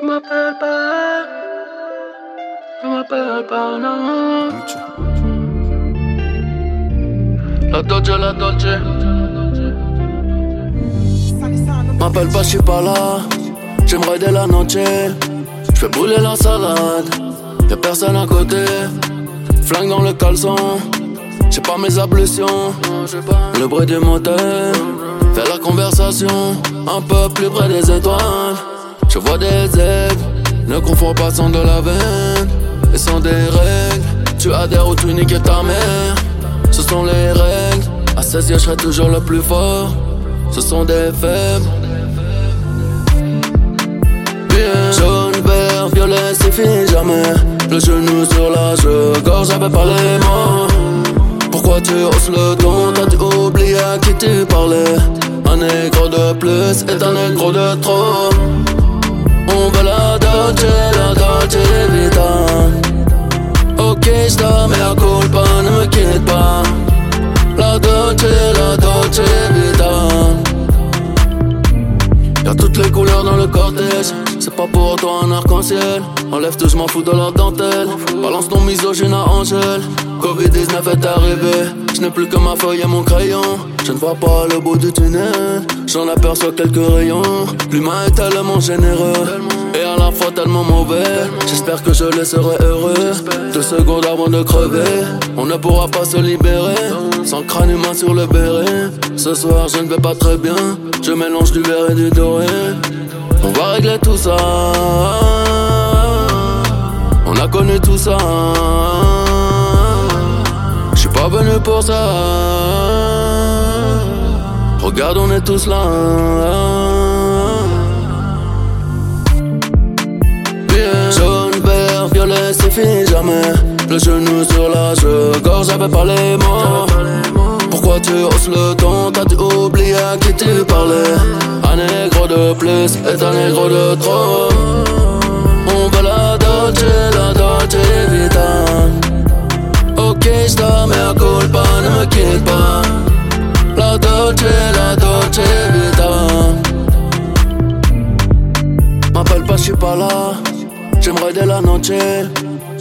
m'appelles pas, tu m'appelles pas, non. La Dolce, la Dolce. M'appelle pas, j'suis pas là. J'aimerais de la noche. J'fais brûler la salade. Y'a personne à côté. Flingue dans le caleçon. J'ai pas mes ablutions. Le bruit du moteur fait la conversation. Un peu plus près des étoiles. Je vois des aigles. Ne confonds pas sans de la veine et sans des règles. Tu adhères ou tu niques ta mère. Ce sont les règles. À 16 ans je serai toujours le plus fort. Ce sont des faibles. Jaune, vert, violet, suffit jamais. Le genou sur la gorge, j'avais pas les mots. Pourquoi tu hausses le ton? T'as-tu oublié à qui tu parlais? Un négro de plus est un négro de trop. On veut la Dolce Vita. Ok, j't'aime, mais à culpa, ne me quitte pas. La Dolce Vita. Y'a toutes les couleurs dans le cortège. C'est pas pour autant un arc-en-ciel. Enlève tout, j'm'en fous de leur dentelle. Balance ton misogyne à Angèle. Covid-19 est arrivé. Je n'ai plus que ma feuille et mon crayon. Je ne vois pas le bout du tunnel. J'en aperçois quelques rayons. L'humain est tellement généreux et à la fois tellement mauvais. J'espère que je laisserai heureux. 2 secondes avant de crever. On ne pourra pas se libérer sans crâne humain sur le béret. Ce soir je ne vais pas très bien. Je mélange du vert et du doré. On va régler tout ça. On a connu tout ça. J'suis pas venu pour ça. Regarde, on est tous là. Jaune, vert, violet, suffit jamais. Le genou sur la gorge, j'avais pas les mots. Pourquoi tu hausses le ton? T'as-tu oublié à qui tu parlais? Un négro de plus est un négro de trop. On veut la Dolce Vita. Ok, j't'aime, mais à culpa, ne me quitte pas. La Dolce Vita. M'appelle pas, j'suis pas là. J'aimerais de la noche.